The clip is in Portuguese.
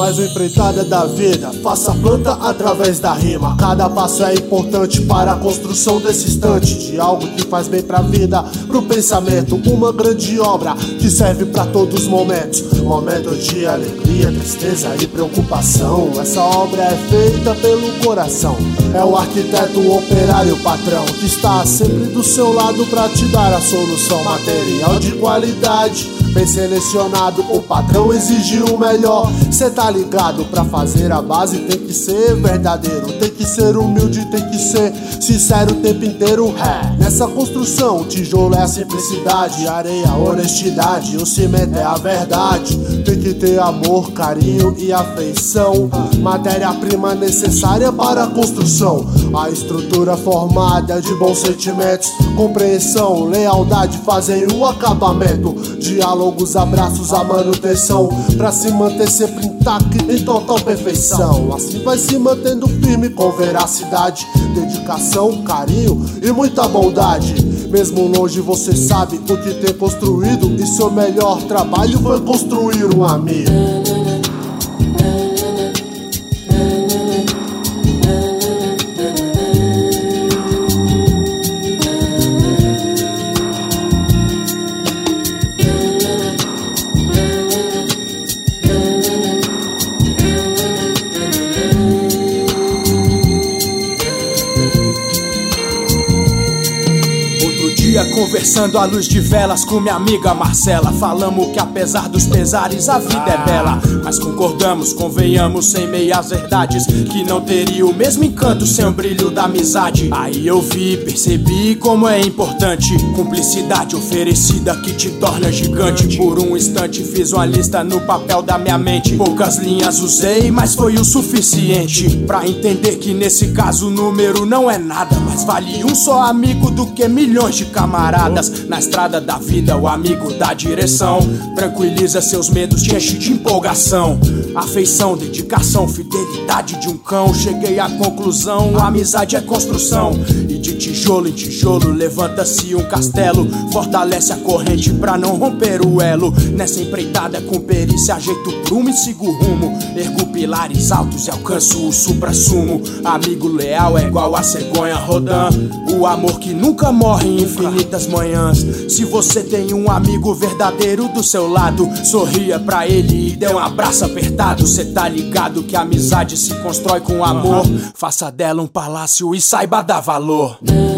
mais uma empreitada da vida. Faça a planta através da rima. Cada passo é importante para a construção desse instante, de algo que faz bem pra vida, pro pensamento. Uma grande obra que serve pra todos os momentos. Momentos de alegria, tristeza e preocupação. Essa obra é feita pelo coração. É o arquiteto, o operário, o patrão, que está sempre do seu lado pra te dar a solução. Material de qualidade, bem selecionado, o patrão exige o melhor. Cê tá ligado, pra fazer a base tem que ser verdadeiro, tem que ser humilde, tem que ser sincero o tempo inteiro. Nessa construção, o tijolo é a simplicidade, a areia, a honestidade, o cimento é a verdade. Tem que ter amor, carinho e afeição, matéria-prima necessária para a construção. A estrutura formada de bons sentimentos, compreensão, lealdade fazem o acabamento. Diálogos, abraços, a manutenção, pra se manter sempre intacto em total perfeição. Assim vai se mantendo firme com veracidade, dedicação, carinho e muita bondade. Mesmo longe você sabe o que tem construído, e seu melhor trabalho foi construir um amigo. Conversando à luz de velas com minha amiga Marcela, falamos que apesar dos pesares a vida é bela, mas concordamos, convenhamos sem meias verdades, que não teria o mesmo encanto sem o brilho da amizade. Aí eu vi, percebi como é importante cumplicidade oferecida que te torna gigante. Por um instante fiz uma lista no papel da minha mente, poucas linhas usei, mas foi o suficiente pra entender que nesse caso o número não é nada, mas vale um só amigo do que milhões de camaradas. Na estrada da vida, o amigo dá direção, tranquiliza seus medos, te enche de empolgação. Afeição, dedicação, fidelidade de um cão. Cheguei à conclusão, a amizade é construção, e de tijolo em tijolo levanta-se um castelo. Fortalece a corrente pra não romper o elo. Nessa empreitada com perícia ajeito o prumo e sigo o rumo. Ergo pilares altos e alcanço o supra-sumo. Amigo leal é igual a cegonha rodã, o amor que nunca morre em infinitas manhãs. Se você tem um amigo verdadeiro do seu lado, sorria pra ele e dê um abraço apertado. Cê tá ligado que a amizade se constrói com amor. Faça dela um palácio e saiba dar valor.